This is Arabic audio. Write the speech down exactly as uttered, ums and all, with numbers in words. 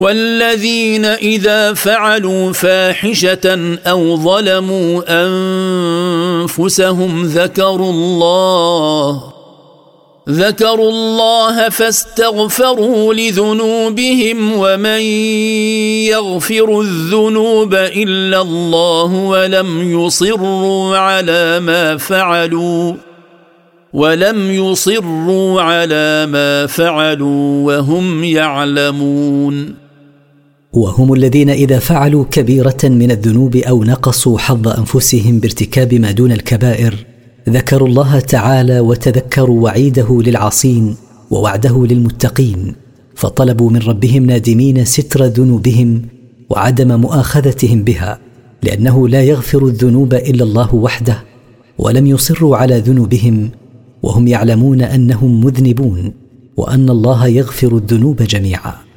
والذين إذا فعلوا فاحشة أو ظلموا أنفسهم ذكروا الله ذكروا الله فاستغفروا لذنوبهم ومن يغفر الذنوب إلا الله ولم يصروا على ما فعلوا ولم يصروا على ما فعلوا وهم يعلمون. وهم الذين إذا فعلوا كبيرة من الذنوب أو نقصوا حظ أنفسهم بارتكاب ما دون الكبائر ذكروا الله تعالى وتذكروا وعيده للعاصين ووعده للمتقين، فطلبوا من ربهم نادمين ستر ذنوبهم وعدم مؤاخذتهم بها، لأنه لا يغفر الذنوب إلا الله وحده، ولم يصروا على ذنوبهم وهم يعلمون أنهم مذنبون وأن الله يغفر الذنوب جميعا.